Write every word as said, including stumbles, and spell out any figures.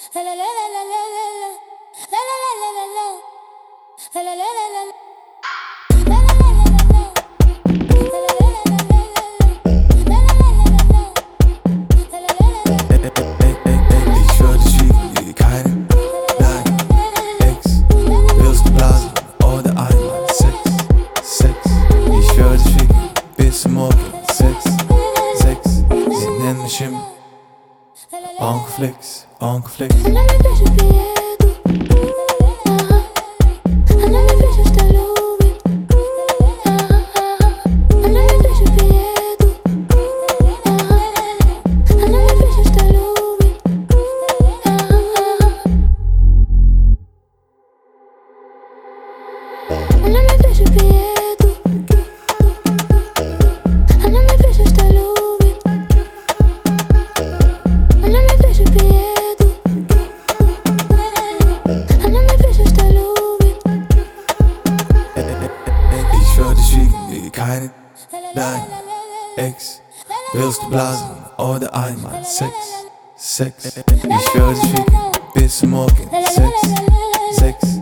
Onkel Flex, Onkel Flex. Она me deixa quieto. Она me deixa estar любит. Она me deixa quieto. Она me deixa estar любit. Она me deixa quieto. Она me deixa estar любit. Она me deixa quieto. Она me deixa estar любit. Ich schwör, dich wiegen keine dein Ex. Willst du blasen oder einmal Sex? Sex. Ich schwör, dich wiegen bis zum Morgen. Sex, Sex.